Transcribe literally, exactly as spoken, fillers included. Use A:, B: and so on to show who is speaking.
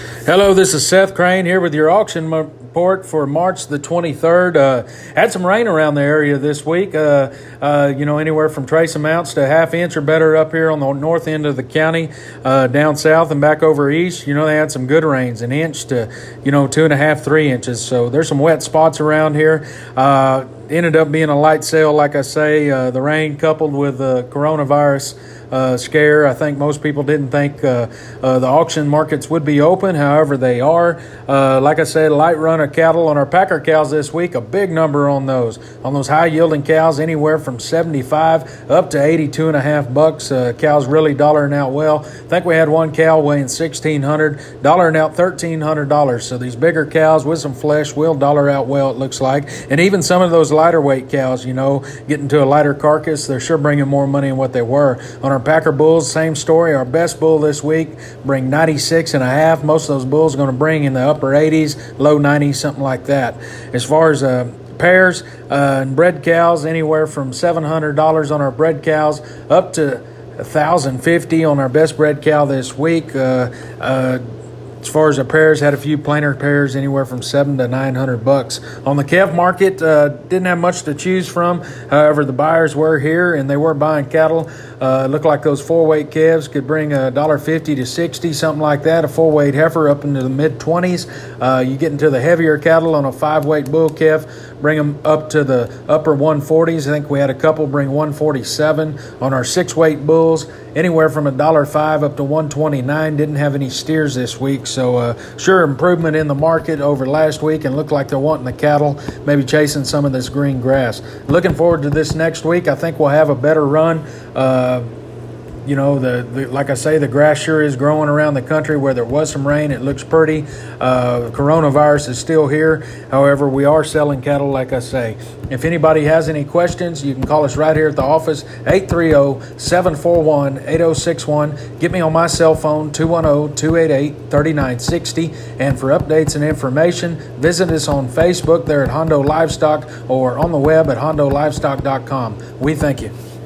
A: Hello, this is Seth Crane here with your auction report for March the twenty-third. Uh, had some rain around the area this week, uh, uh, you know, anywhere from trace amounts to a half inch or better up here on the north end of the county, uh, down south and back over east. You know, they had some good rains, an inch to, you know, two and a half, three inches. So there's some wet spots around here. Uh, ended up being a light sale, like I say. Uh, the rain coupled with the coronavirus Uh, scare. I think most people didn't think uh, uh, the auction markets would be open. However, they are. Uh, like I said, a light run of cattle on our packer cows this week. A big number on those. On those high yielding cows, anywhere from seventy-five up to eighty-two and a half bucks. Uh, cows really dollaring out well. I think we had one cow weighing sixteen hundred, dollaring out thirteen hundred dollars. So these bigger cows with some flesh will dollar out well, it looks like. And even some of those lighter weight cows, you know, getting to a lighter carcass, they're sure bringing more money than what they were. On our packer bulls, same story. Our best bull this week bring ninety-six and a half. Most of those bulls are going to bring in the upper eighties, low nineties, something like that. As far as uh, pairs uh, and bred cows, anywhere from seven hundred dollars on our bred cows up to one thousand fifty dollars on our best bred cow this week. Uh, uh, As far as the pairs, had a few plainer pairs anywhere from seven to nine hundred bucks. On the calf market, uh, didn't have much to choose from. However, the buyers were here and they were buying cattle. Uh, looked like those four weight calves could bring a dollar fifty to sixty, something like that. A four weight heifer up into the mid twenties. Uh, you get into the heavier cattle on a five weight bull calf, bring them up to the upper one forties. I think we had a couple bring one forty-seven on our six weight bulls. Anywhere from a dollar five up to one twenty-nine. Didn't have any steers this week, so uh, sure improvement in the market over last week, and looked like they're wanting the cattle, maybe chasing some of this green grass. Looking forward to this next week. I think we'll have a better run. Uh, You know, the, the like I say, the grass sure is growing around the country. Where there was some rain, it looks pretty. Uh, coronavirus is still here. However, we are selling cattle, like I say. If anybody has any questions, you can call us right here at the office, eight three zero, seven four one, eight zero six one. Get me on my cell phone, two one zero, two eight eight, three nine six zero. And for updates and information, visit us on Facebook there at Hondo Livestock or on the web at hondo livestock dot com. We thank you.